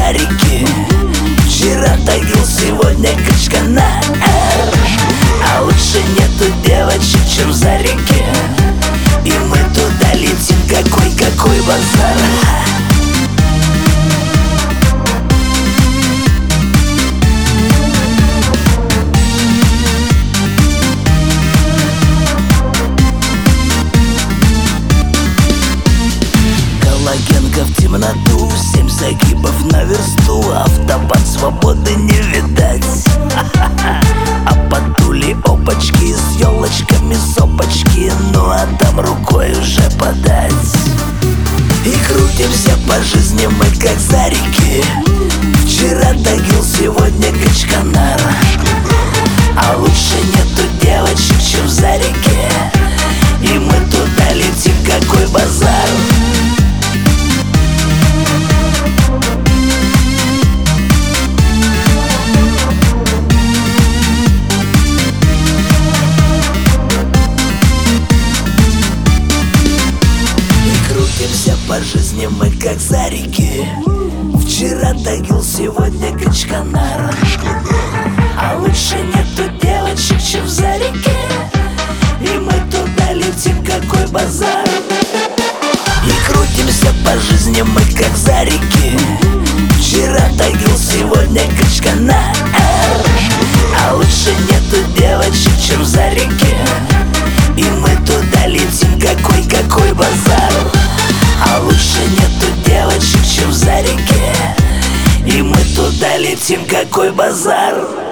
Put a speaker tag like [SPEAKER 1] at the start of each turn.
[SPEAKER 1] Зарики. Вчера Тагил, сегодня Качканар. А лучше нету девочек, чем в Зарике. И мы туда летим, какой базар. Коллагенка в темноту, 7 загибов на версту. Автобан, свободы не видать. А под тули опачки с елочками, сопочки. Ну а там рукой уже подать. И крутимся по жизни мы, как Зарики. Вчера Тагил, сегодня Качканар. А лучше нету девочек, чем в Зарике. И мы туда летим, какой базар. Крутимся по жизни мы, как Зарики. Вчера Тагил, сегодня Качканар. А лучше нету девочек, чем в Зарике. И мы туда летим, какой базар. И крутимся по жизни мы, как Зарики. Вчера Тагил, сегодня Качканар. А лучше нету девочек, чем в Зарике. И мы туда летим, какой базар. А лучше нету девочек, чем в Зарике. И мы туда летим, какой базар.